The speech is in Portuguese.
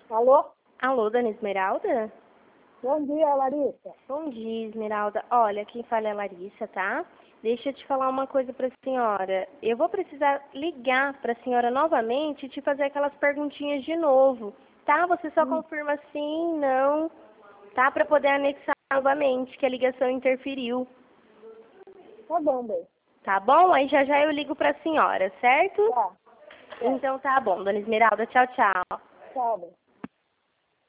Alô? Alô, dona Esmeralda? Bom dia, Larissa. Bom dia, Esmeralda. Olha, quem fala é a Larissa, tá? Deixa eu te falar uma coisa para a senhora. Eu vou precisar ligar para a senhora novamente e te fazer aquelas perguntinhas de novo, tá? Você só confirma sim, não, tá? Para poder anexar novamente, que a ligação interferiu. Tá bom, bem. Tá bom? Aí já já eu ligo para a senhora, certo? Tá. Então tá bom, dona Esmeralda. Tchau, tchau. Tchau, bem.